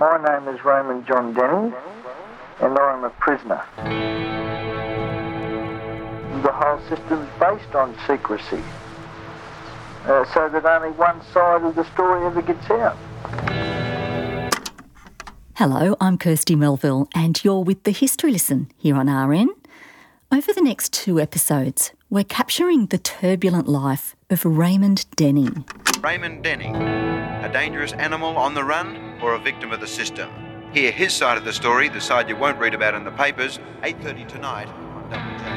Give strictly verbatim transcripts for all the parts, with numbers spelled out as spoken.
My name is Raymond John Denning, and I am a prisoner. The whole system is based on secrecy, uh, so that only one side of the story ever gets out. Hello, I'm Kirsty Melville, and you're with The History Lesson here on R N. Over the next two episodes, we're capturing the turbulent life of Raymond Denning. Raymond Denning, a dangerous animal on the run or a victim of the system? Hear his side of the story, the side you won't read about in the papers, eight thirty tonight on Double J.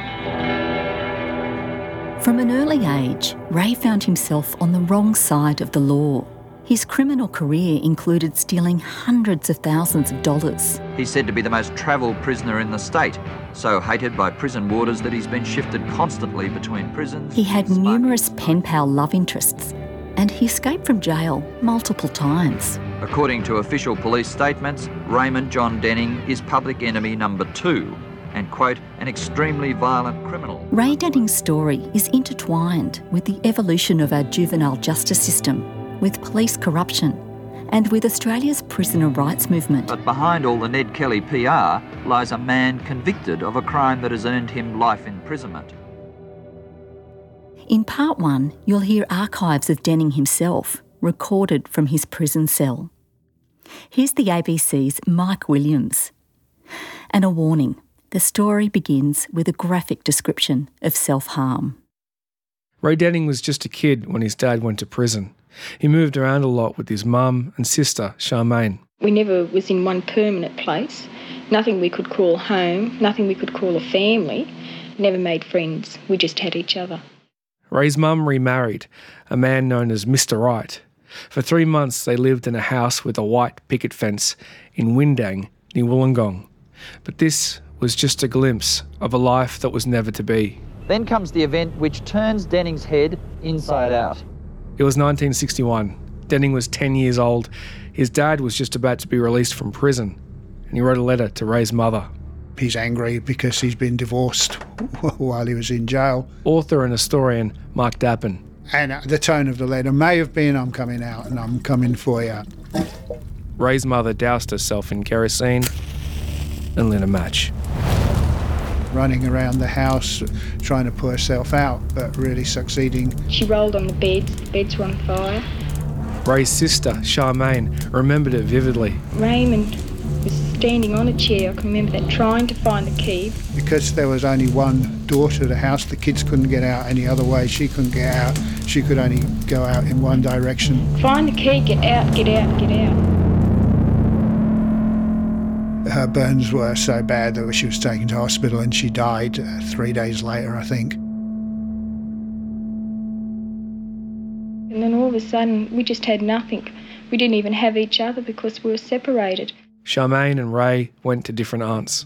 From an early age, Ray found himself on the wrong side of the law. His criminal career included stealing hundreds of thousands of dollars. He's said to be the most travelled prisoner in the state, so hated by prison warders that he's been shifted constantly between prisons. He had numerous pen pal love interests, and he escaped from jail multiple times. According to official police statements, Raymond John Denning is public enemy number two and, quote, an extremely violent criminal. Ray Denning's story is intertwined with the evolution of our juvenile justice system, with police corruption, and with Australia's prisoner rights movement. But behind all the Ned Kelly P R lies a man convicted of a crime that has earned him life imprisonment. In part one, you'll hear archives of Denning himself, recorded from his prison cell. Here's the A B C's Mike Williams. And a warning, the story begins with a graphic description of self-harm. Ray Denning was just a kid when his dad went to prison. He moved around a lot with his mum and sister, Charmaine. We never was in one permanent place. Nothing we could call home, nothing we could call a family. Never made friends. We just had each other. Ray's mum remarried, a man known as Mister Right. For three months they lived in a house with a white picket fence in Windang, near Wollongong. But this was just a glimpse of a life that was never to be. Then comes the event which turns Denning's head inside out. It was nineteen sixty-one. Denning was ten years old. His dad was just about to be released from prison, and he wrote a letter to Ray's mother. He's angry because he's been divorced while he was in jail. Author and historian Mark Dappen. And the tone of the letter may have been, I'm coming out and I'm coming for you. Ray's mother doused herself in kerosene and lit a match. Running around the house trying to put herself out, but really succeeding. She rolled on the beds, the beds were on fire. Ray's sister, Charmaine, remembered it vividly. Raymond was standing on a chair, I can remember that, trying to find the key. Because there was only one door to the house, the kids couldn't get out any other way, she couldn't get out, she could only go out in one direction. Find the key, get out, get out, get out. Her burns were so bad that she was taken to hospital and she died uh, three days later, I think. And then all of a sudden, we just had nothing. We didn't even have each other because we were separated. Charmaine and Ray went to different aunts.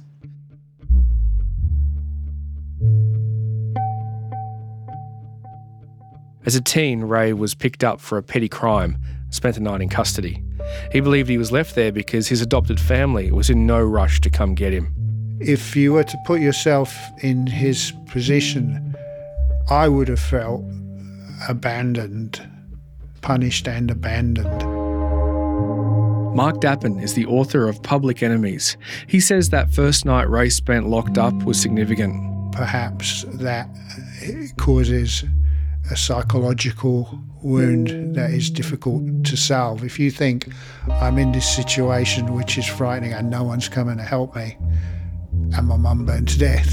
As a teen, Ray was picked up for a petty crime, spent a night in custody. He believed he was left there because his adopted family was in no rush to come get him. If you were to put yourself in his position, I would have felt abandoned, punished and abandoned. Mark Dappen is the author of Public Enemies. He says that first night Ray spent locked up was significant. Perhaps that causes a psychological wound that is difficult to solve. If you think, I'm in this situation which is frightening and no one's coming to help me, and my mum burned to death,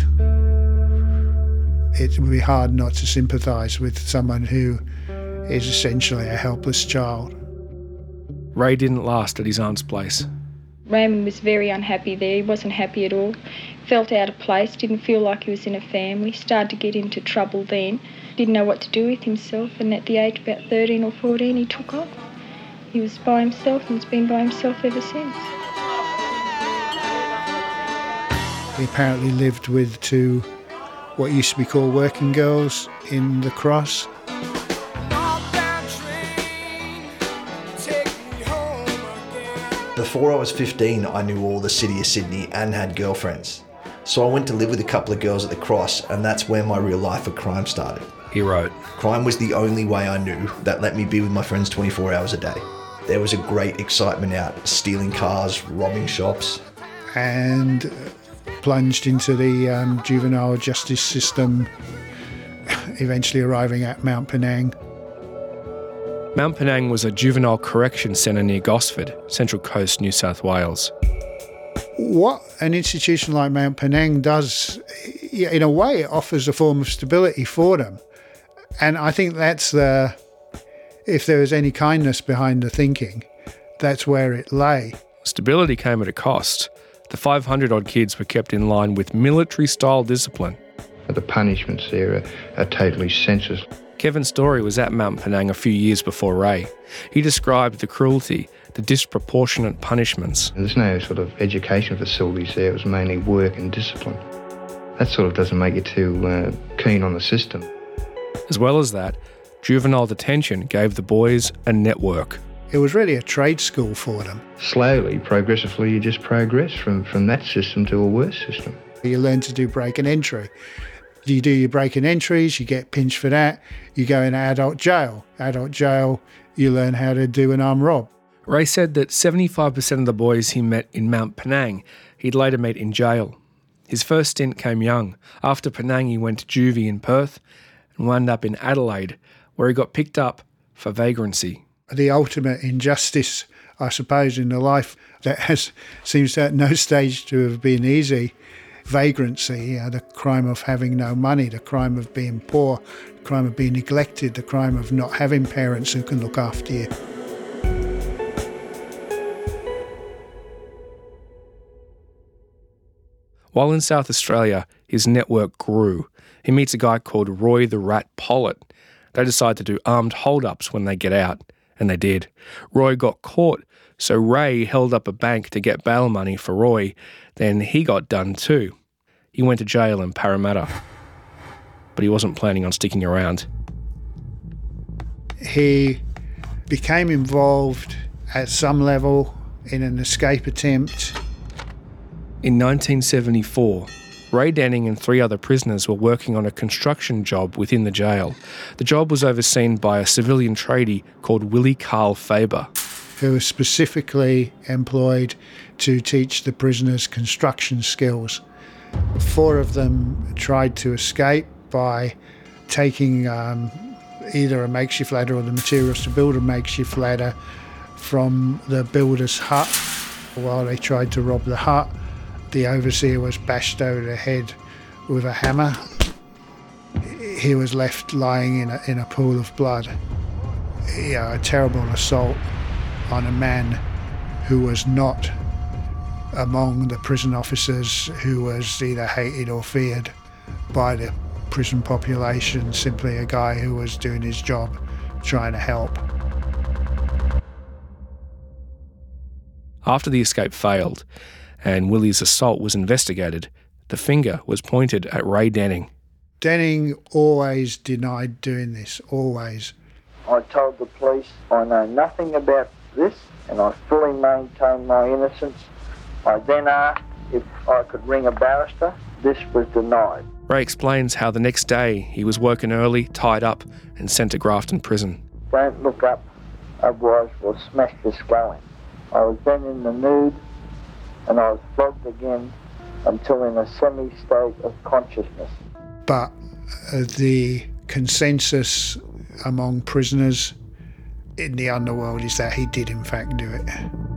it would be hard not to sympathise with someone who is essentially a helpless child. Ray didn't last at his aunt's place. Raymond was very unhappy there. He wasn't happy at all. Felt out of place, didn't feel like he was in a family. Started to get into trouble then. Didn't know what to do with himself, and at the age of about thirteen or fourteen he took off. He was by himself and has been by himself ever since. He apparently lived with two what used to be called working girls in the Cross. Before I was fifteen, I knew all the city of Sydney and had girlfriends. So I went to live with a couple of girls at the Cross, and that's where my real life of crime started. He wrote, Crime was the only way I knew that let me be with my friends twenty-four hours a day. there was a great excitement out, stealing cars, robbing shops. And plunged into the um, juvenile justice system, eventually arriving at Mount Penang. Mount Penang was a juvenile correction centre near Gosford, Central Coast, New South Wales. What an institution like Mount Penang does, in a way, it offers a form of stability for them. And I think that's the, if there was any kindness behind the thinking, that's where it lay. Stability came at a cost. The five hundred odd kids were kept in line with military-style discipline. The punishments there are, are totally senseless. Kevin Story was at Mount Penang a few years before Ray. He described the cruelty, the disproportionate punishments. There's no sort of education facilities there. It was mainly work and discipline. That sort of doesn't make you too uh, keen on the system. As well as that, juvenile detention gave the boys a network. It was really a trade school for them. Slowly, progressively, you just progress from, from that system to a worse system. You learn to do break and entry. You do your break and entries, you get pinched for that, you go in adult jail. Adult jail, you learn how to do an armed rob. Ray said that seventy-five percent of the boys he met in Mount Penang, he'd later meet in jail. His first stint came young. After Penang, he went to juvie in Perth and wound up in Adelaide, where he got picked up for vagrancy. The ultimate injustice, I suppose, in the life that has seems at no stage to have been easy. Vagrancy, you know, the crime of having no money, the crime of being poor, the crime of being neglected, the crime of not having parents who can look after you. While in South Australia, his network grew. He meets a guy called Roy the Rat Pollitt. They decide to do armed hold-ups when they get out. And they did. Roy got caught, so Ray held up a bank to get bail money for Roy. Then he got done too. He went to jail in Parramatta. But he wasn't planning on sticking around. He became involved at some level in an escape attempt. In nineteen seventy-four, Ray Denning and three other prisoners were working on a construction job within the jail. The job was overseen by a civilian tradie called Willie Carl Faber, who was specifically employed to teach the prisoners construction skills. Four of them tried to escape by taking um, either a makeshift ladder or the materials to build a makeshift ladder from the builder's hut. While they tried to rob the hut, the overseer was bashed over the head with a hammer. He was left lying in a, in a pool of blood. Yeah, a terrible assault on a man who was not among the prison officers, who was either hated or feared by the prison population, simply a guy who was doing his job, trying to help. After the escape failed and Willie's assault was investigated, the finger was pointed at Ray Denning. Denning always denied doing this, always. I told the police I know nothing about this and I fully maintain my innocence. I then asked if I could ring a barrister. This was denied. Ray explains how the next day he was woken early, tied up and sent to Grafton Prison. Don't look up, otherwise we'll smash your skull in. I was then in the nude and I was flogged again until in a semi-state of consciousness. But uh, the consensus among prisoners in the underworld is that he did in fact do it.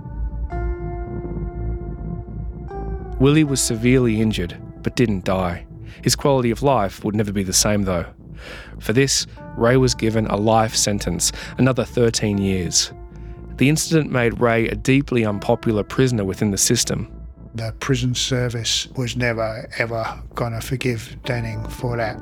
Willie was severely injured but didn't die. His quality of life would never be the same though. For this, Ray was given a life sentence, another thirteen years. The incident made Ray a deeply unpopular prisoner within the system. The prison service was never, ever going to forgive Denning for that.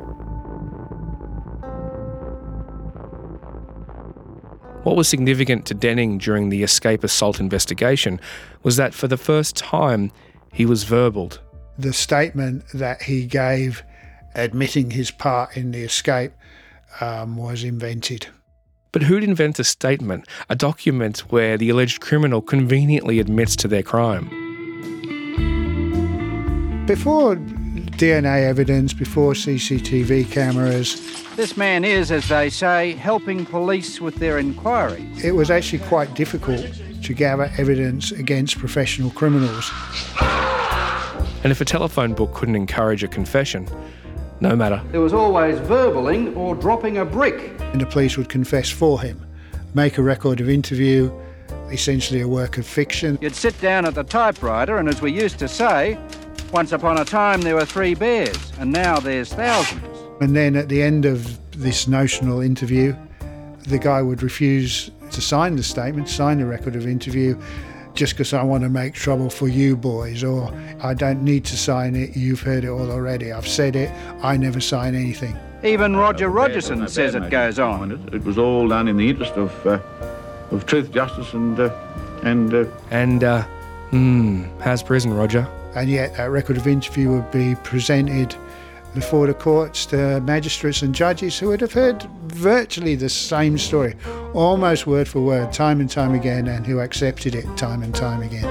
What was significant to Denning during the escape assault investigation was that for the first time, he was verbaled. The statement that he gave admitting his part in the escape um, was invented. But who'd invent a statement, a document where the alleged criminal conveniently admits to their crime? Before D N A evidence, before C C T V cameras. This man is, as they say, helping police with their inquiries. It was actually quite difficult to gather evidence against professional criminals. And if a telephone book couldn't encourage a confession, no matter. There was always verballing or dropping a brick. And the police would confess for him, make a record of interview, essentially a work of fiction. You'd sit down at the typewriter and, as we used to say, once upon a time there were three bears and now there's thousands. And then at the end of this notional interview, the guy would refuse to sign the statement, sign the record of interview, just because I want to make trouble for you boys, or I don't need to sign it, you've heard it all already, I've said it, I never sign anything. Even Roger Rogerson says it goes on. It was all done in the interest of uh, of truth, justice and... Uh, and uh... And, uh, hmm, how's prison, Roger? And yet that record of interview would be presented before the courts to magistrates and judges who would have heard virtually the same story, almost word for word, time and time again, and who accepted it time and time again.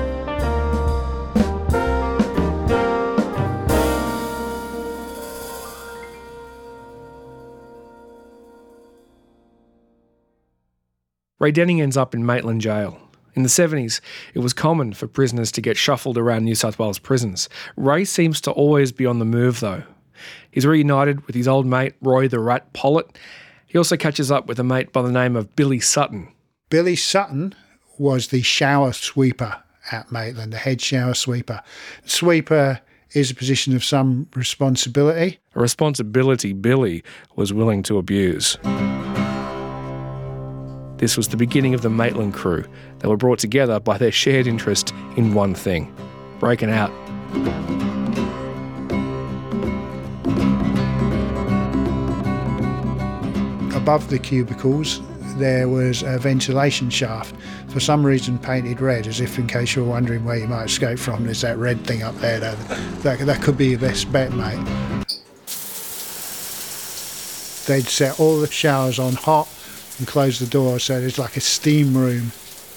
Ray Denning ends up in Maitland Jail. In the seventies, it was common for prisoners to get shuffled around New South Wales prisons. Ray seems to always be on the move, though. He's reunited with his old mate, Roy the Rat Pollitt. He also catches up with a mate by the name of Billy Sutton. Billy Sutton was the shower sweeper at Maitland, the head shower sweeper. Sweeper is a position of some responsibility. A responsibility Billy was willing to abuse. This was the beginning of the Maitland crew. They were brought together by their shared interest in one thing: breaking out. Above the cubicles, there was a ventilation shaft, for some reason painted red, as if in case you're wondering where you might escape from, there's that red thing up there. That, that, that could be your best bet, mate. They'd set all the showers on hot and close the door, so there's like a steam room.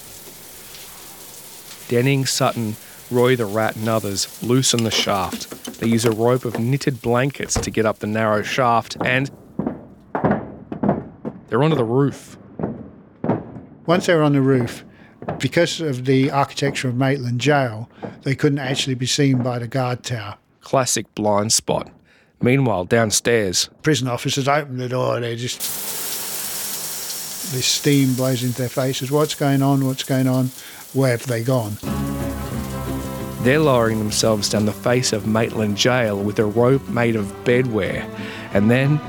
Denning, Sutton, Roy the Rat and others loosen the shaft. They use a rope of knitted blankets to get up the narrow shaft, and they're onto the roof. Once they were on the roof, because of the architecture of Maitland Jail, they couldn't actually be seen by the guard tower. Classic blind spot. Meanwhile, downstairs, prison officers open the door and they just... this steam blows into their faces. What's going on? What's going on? Where have they gone? They're lowering themselves down the face of Maitland Jail with a rope made of bedware. And then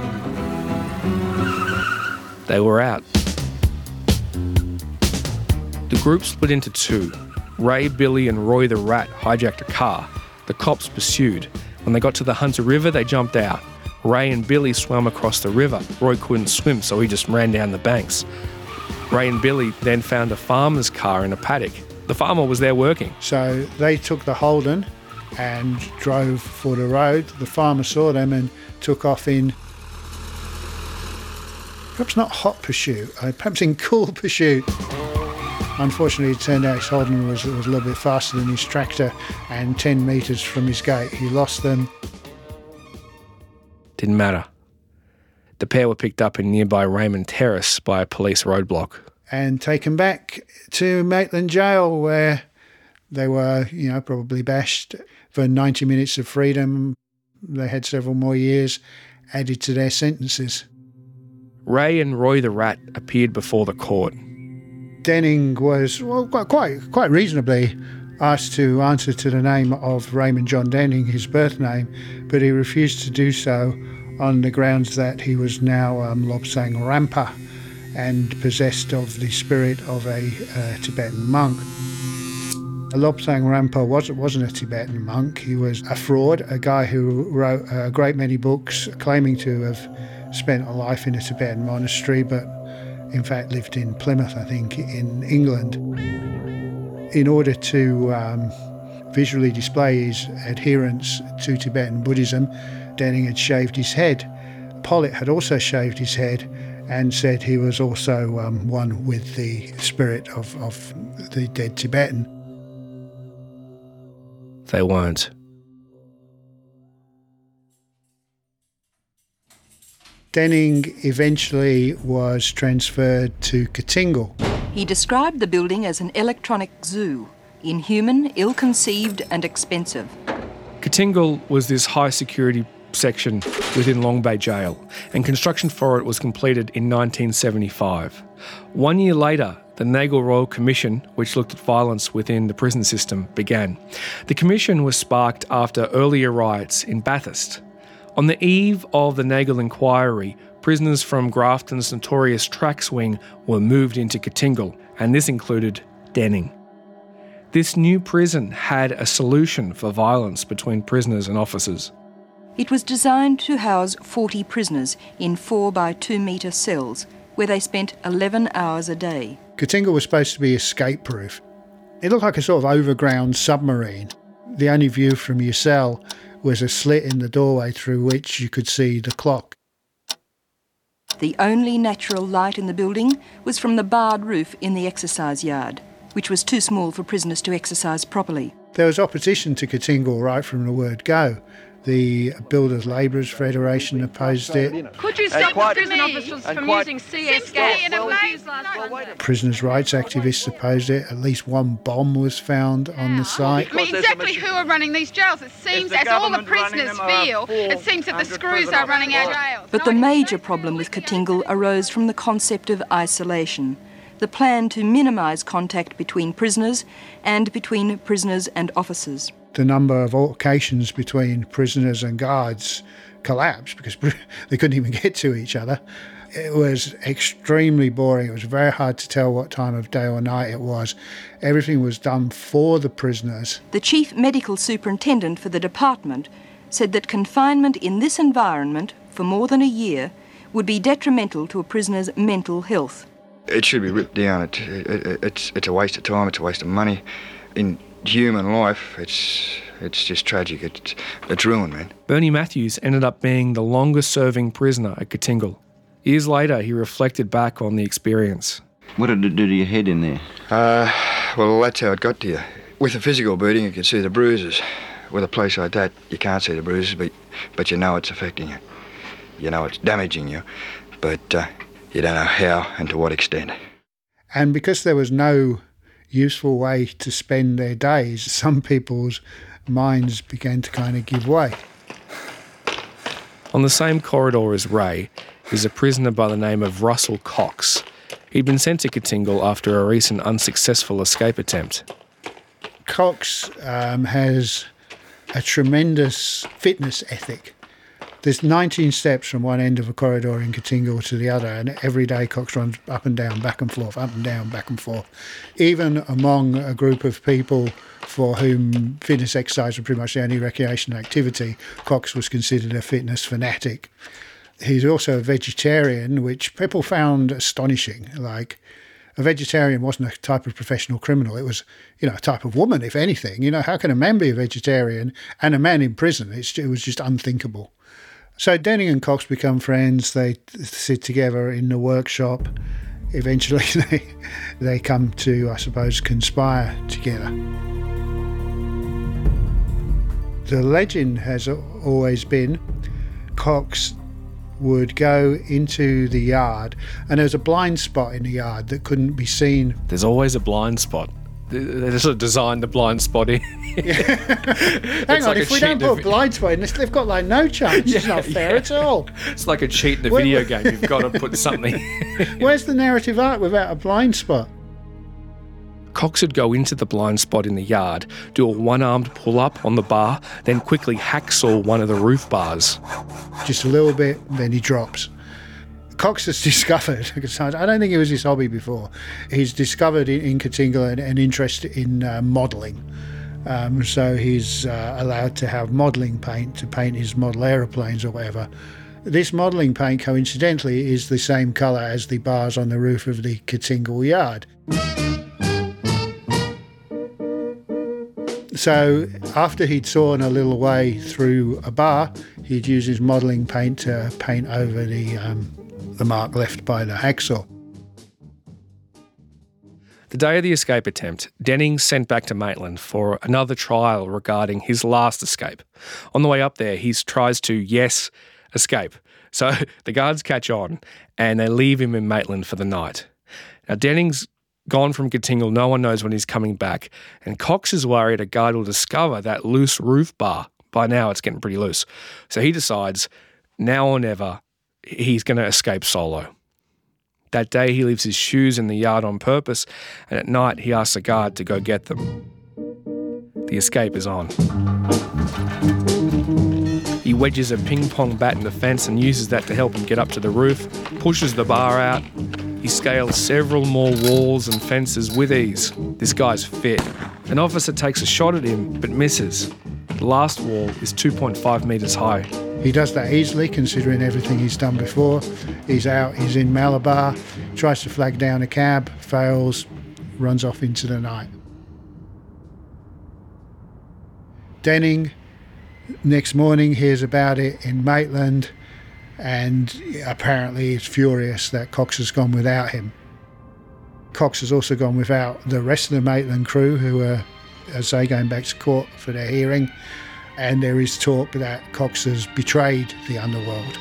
they were out. The group split into two. Ray, Billy and Roy the Rat hijacked a car. The cops pursued. When they got to the Hunter River, they jumped out. Ray and Billy swam across the river. Roy couldn't swim, so he just ran down the banks. Ray and Billy then found a farmer's car in a paddock. The farmer was there working. So they took the Holden and drove for the road. The farmer saw them and took off in, perhaps not hot pursuit, perhaps in cool pursuit. Unfortunately, it turned out his Holden was, was a little bit faster than his tractor, and ten metres from his gate he lost them. Didn't matter. The pair were picked up in nearby Raymond Terrace by a police roadblock. And taken back to Maitland Jail, where they were, you know, probably bashed for ninety minutes of freedom. They had several more years added to their sentences. Ray and Roy the Rat appeared before the court. Denning was, well, quite, quite reasonably asked to answer to the name of Raymond John Denning, his birth name, but he refused to do so on the grounds that he was now um, Lobsang Rampa and possessed of the spirit of a uh, Tibetan monk. Lobsang Rampa was, wasn't a Tibetan monk. He was a fraud, a guy who wrote a great many books claiming to have spent a life in a Tibetan monastery, but in fact lived in Plymouth, I think, in England. In order to um, visually display his adherence to Tibetan Buddhism, Denning had shaved his head. Pollitt had also shaved his head and said he was also um, one with the spirit of, of the dead Tibetan. They weren't. Denning eventually was transferred to Cotingle. He described the building as an electronic zoo, inhuman, ill-conceived and expensive. Cotingle was this high-security section within Long Bay Jail, and construction for it was completed in nineteen seventy-five. One year later, the Nagle Royal Commission, which looked at violence within the prison system, began. The commission was sparked after earlier riots in Bathurst. On the eve of the Nagle inquiry, prisoners from Grafton's notorious Tracks Wing were moved into Cotingle, and this included Denning. This new prison had a solution for violence between prisoners and officers. It was designed to house forty prisoners in four by two metre cells, where they spent eleven hours a day. Cotingle was supposed to be escape-proof. It looked like a sort of overground submarine. The only view from your cell was a slit in the doorway through which you could see the clock. The only natural light in the building was from the barred roof in the exercise yard, which was too small for prisoners to exercise properly. There was opposition to Cotingle right from the word go. The Builders Labourers Federation opposed it. Could you stop the prison officers from using C S gas? Prisoners' rights activists opposed it. At least one bomb was found on the site. I mean, exactly who are running these jails? It seems, as all the prisoners feel, it seems that the screws are running our jails. But the major problem with Cotingle arose from the concept of isolation, the plan to minimise contact between prisoners and between prisoners and officers. The number of altercations between prisoners and guards collapsed because they couldn't even get to each other. It was extremely boring. It was very hard to tell what time of day or night it was. Everything was done for the prisoners. The chief medical superintendent for the department said that confinement in this environment for more than a year would be detrimental to a prisoner's mental health. It should be ripped down. It, it, it's, it's a waste of time, it's a waste of money. In human life, it's it's just tragic. It's, it's ruined, man. Bernie Matthews ended up being the longest-serving prisoner at Cotingle. Years later, he reflected back on the experience. What did it do to your head in there? Uh, well, that's how it got to you. With a physical beating, you can see the bruises. With a place like that, you can't see the bruises, but but you know it's affecting you. You know it's damaging you, but uh, you don't know how and to what extent. And because there was no useful way to spend their days, some people's minds began to kind of give way. On the same corridor as Ray is a prisoner by the name of Russell Cox. He'd been sent to Cotingle after a recent unsuccessful escape attempt. Cox um, has a tremendous fitness ethic. There's nineteen steps from one end of a corridor in Cotingle to the other, and every day Cox runs up and down, back and forth, up and down, back and forth. Even among a group of people for whom fitness exercise was pretty much the only recreational activity, Cox was considered a fitness fanatic. He's also a vegetarian, which people found astonishing. Like, a vegetarian wasn't a type of professional criminal. It was, you know, a type of woman, if anything. You know, how can a man be a vegetarian and a man in prison? It's, it was just unthinkable. So Denning and Cox become friends. They sit together in the workshop. Eventually they, they come to, I suppose, conspire together. The legend has always been Cox would go into the yard and there was a blind spot in the yard that couldn't be seen. There's always a blind spot. They sort of designed the blind spot in. Hang on, like if we don't put a blind spot in this, they've got like no chance. Yeah, it's not fair yeah. at all. It's like a cheat in a video game. You've got to put something. Where's the narrative arc without a blind spot? Cox would go into the blind spot in the yard, do a one-armed pull-up on the bar, then quickly hacksaw one of the roof bars. Just a little bit, then he drops. Cox has discovered, I don't think it was his hobby before, he's discovered in, in Cotingle an, an interest in uh, modelling. Um, so he's uh, allowed to have modelling paint to paint his model aeroplanes or whatever. This modelling paint, coincidentally, is the same colour as the bars on the roof of the Cotingle yard. So after he'd sawn a little way through a bar, he'd use his modelling paint to paint over the um, the mark left by the hacksaw. The day of the escape attempt, Denning sent back to Maitland for another trial regarding his last escape. On the way up there, he tries to, yes, escape, So the guards catch on and they leave him in Maitland for the night. Now, Denning's gone from Cotingle. No one knows when he's coming back. And Cox is worried a guard will discover that loose roof bar. By now, it's getting pretty loose. So he decides, now or never, he's going to escape solo. That day, he leaves his shoes in the yard on purpose, and at night, he asks a guard to go get them. The escape is on. He wedges a ping-pong bat in the fence and uses that to help him get up to the roof, pushes the bar out. He scales several more walls and fences with ease. This guy's fit. An officer takes a shot at him, but misses. The last wall is two point five metres high. He does that easily, considering everything he's done before. He's out, he's in Malabar, tries to flag down a cab, fails, runs off into the night. Denning, next morning, hears about it in Maitland, and apparently is furious that Cox has gone without him. Cox has also gone without the rest of the Maitland crew, who are, as they going back to court for their hearing, and there is talk that Cox has betrayed the underworld.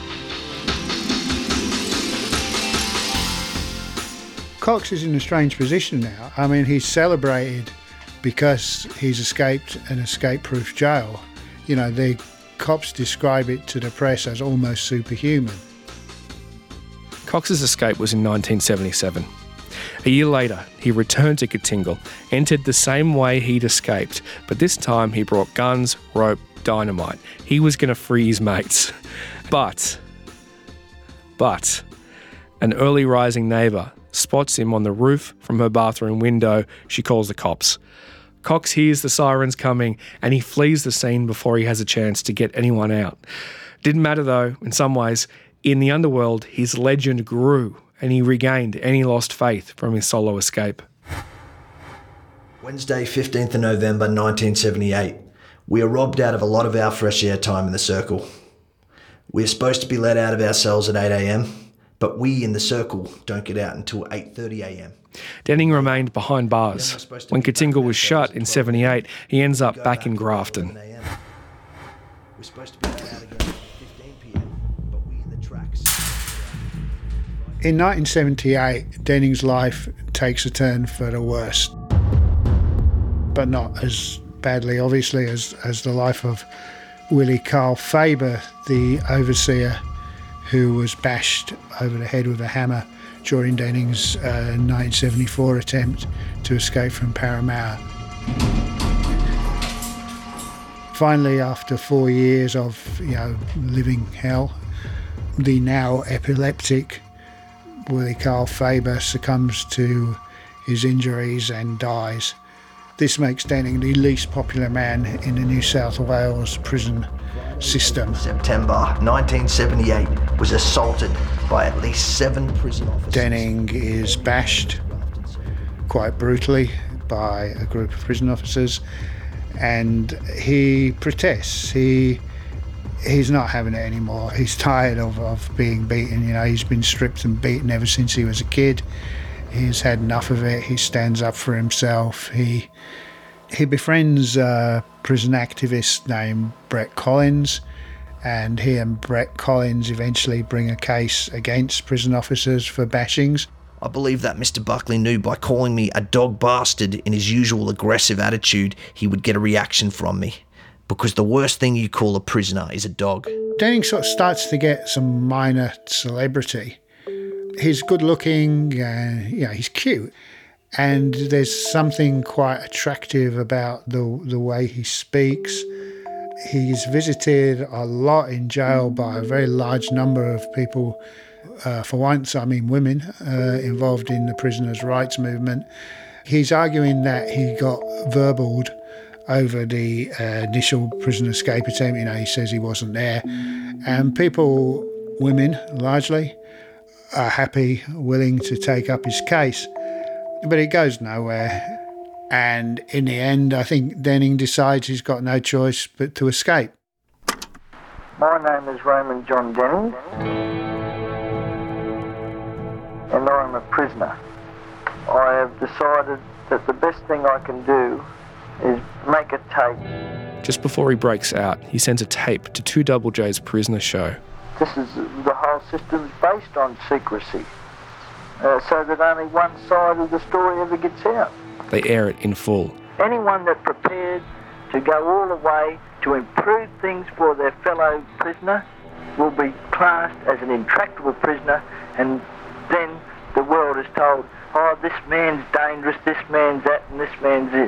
Cox is in a strange position now. I mean, he's celebrated because he's escaped an escape-proof jail. You know, the cops describe it to the press as almost superhuman. Cox's escape was in nineteen seventy-seven. A year later, he returned to Cotingle, entered the same way he'd escaped, but this time he brought guns, rope, dynamite. He was going to free his mates. But, but, an early rising neighbour spots him on the roof from her bathroom window. She calls the cops. Cox hears the sirens coming and he flees the scene before he has a chance to get anyone out. Didn't matter though, in some ways. In the underworld, his legend grew and he regained any lost faith from his solo escape. Wednesday, fifteenth of November nineteen seventy-eight. We are robbed out of a lot of our fresh air time in the Circle. We are supposed to be let out of our cells at eight a.m, but we in the Circle don't get out until eight thirty a.m. Denning remained behind bars. When Cotingle was shut in seventy-eight, he ends up back in Grafton. We're supposed to be let out again at fifteen p.m, but we in the tracks. In nineteen seventy-eight, Denning's life takes a turn for the worse. But not as badly, obviously, as, as the life of Willie Carl Faber, the overseer who was bashed over the head with a hammer during Denning's uh, nineteen seventy-four attempt to escape from Parramatta. Finally, after four years of, you know, living hell, the now epileptic Willie Carl Faber succumbs to his injuries and dies. This makes Denning the least popular man in the New South Wales prison system. September nineteen seventy-eight was assaulted by at least seven prison officers. Denning is bashed quite brutally by a group of prison officers, and he protests. He he's not having it anymore. He's tired of, of being beaten. You know, he's been stripped and beaten ever since he was a kid. He's had enough of it. He stands up for himself. He he befriends a prison activist named Brett Collins, and he and Brett Collins eventually bring a case against prison officers for bashings. I believe that Mister Buckley knew by calling me a dog bastard in his usual aggressive attitude, he would get a reaction from me. Because the worst thing you call a prisoner is a dog. Denning sort of starts to get some minor celebrity. He's good looking, uh, you know, he's cute. And there's something quite attractive about the the way he speaks. He's visited a lot in jail by a very large number of people. Uh, for once, I mean women, uh, involved in the prisoners' rights movement. He's arguing that he got verbaled over the uh, initial prison escape attempt. You know, he says he wasn't there. And people, women largely, are happy, willing to take up his case. But it goes nowhere. And in the end, I think Denning decides he's got no choice but to escape. My name is Raymond John Denning, and I'm a prisoner. I have decided that the best thing I can do is make a tape. Just before he breaks out, he sends a tape to two Double J's prisoner show. This is, the whole system's based on secrecy, uh, so that only one side of the story ever gets out. They air it in full. Anyone that prepared to go all the way to improve things for their fellow prisoner will be classed as an intractable prisoner, and then the world is told, oh, this man's dangerous, this man's that, and this man's this.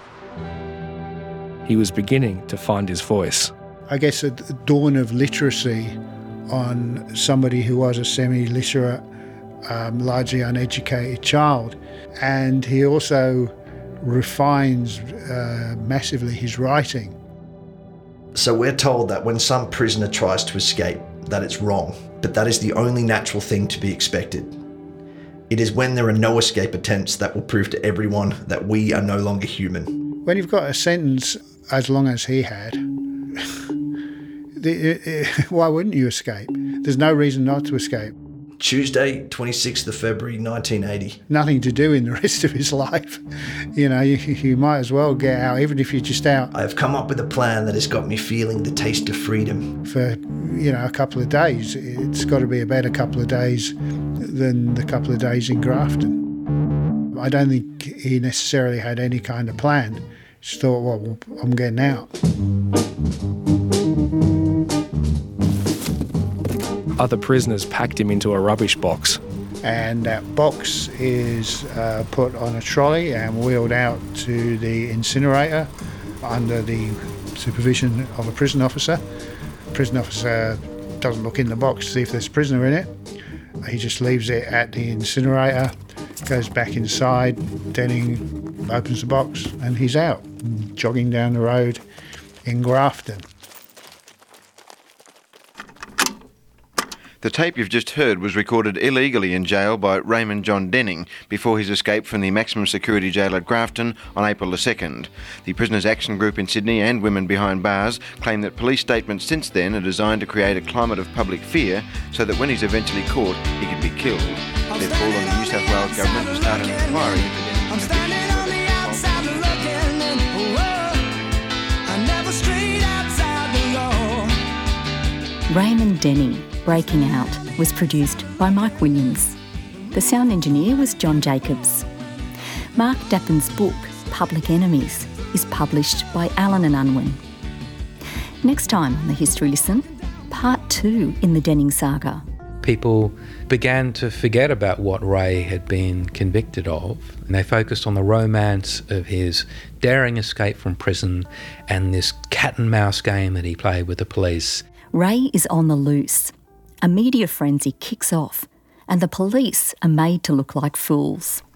He was beginning to find his voice. I guess a dawn of literacy on somebody who was a semi-literate, um, largely uneducated child. And he also refines uh, massively his writing. So we're told that when some prisoner tries to escape, that it's wrong, but that is the only natural thing to be expected. It is when there are no escape attempts that will prove to everyone that we are no longer human. When you've got a sentence as long as he had, the, uh, why wouldn't you escape? There's no reason not to escape. Tuesday, twenty-sixth of February, nineteen eighty. Nothing to do in the rest of his life. You know, you, you might as well get out, even if you're just out. I have come up with a plan that has got me feeling the taste of freedom. For, you know, a couple of days. It's got to be a better couple of days than the couple of days in Grafton. I don't think he necessarily had any kind of plan. Just thought, well, I'm getting out. Other prisoners packed him into a rubbish box. And that box is uh, put on a trolley and wheeled out to the incinerator under the supervision of a prison officer. The prison officer doesn't look in the box to see if there's a prisoner in it. He just leaves it at the incinerator, goes back inside, Denning opens the box and he's out, jogging down the road in Grafton. The tape you've just heard was recorded illegally in jail by Raymond John Denning before his escape from the maximum security jail at Grafton on April the second. The Prisoners Action Group in Sydney and Women Behind Bars claim that police statements since then are designed to create a climate of public fear so that when he's eventually caught, he could be killed. They've called on the New South Wales government to start an inquiry into Denning's conviction. Raymond Denning, Breaking Out, was produced by Mike Williams. The sound engineer was John Jacobs. Mark Dappin's book, Public Enemies, is published by Allen and Unwin. Next time on The History Lesson, part two in the Denning saga. People began to forget about what Ray had been convicted of, and they focused on the romance of his daring escape from prison and this cat and mouse game that he played with the police. Ray is on the loose. A media frenzy kicks off, and the police are made to look like fools.